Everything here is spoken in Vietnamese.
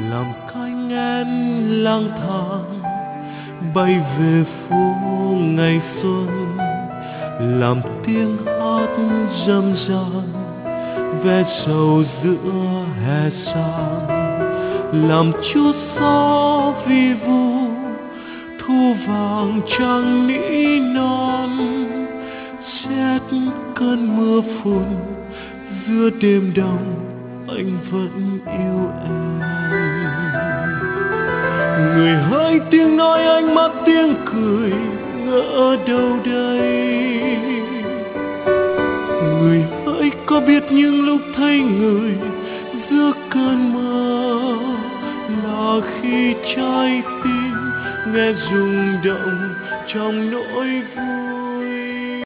làm cánh én lang thang bay về phố ngày xuân, làm tiếng hát râm ran ve sầu giữa hè sang, làm chút gió vi vu thu vàng trăng nỉ non, chết cơn mưa phùn giữa đêm đông anh vẫn yêu em. Người hỡi tiếng nói ánh mắt tiếng cười ngỡ đâu đây, người hỡi có biết những lúc thấy người giữa cơn mơ là khi trái tim nghe rung động trong nỗi vui.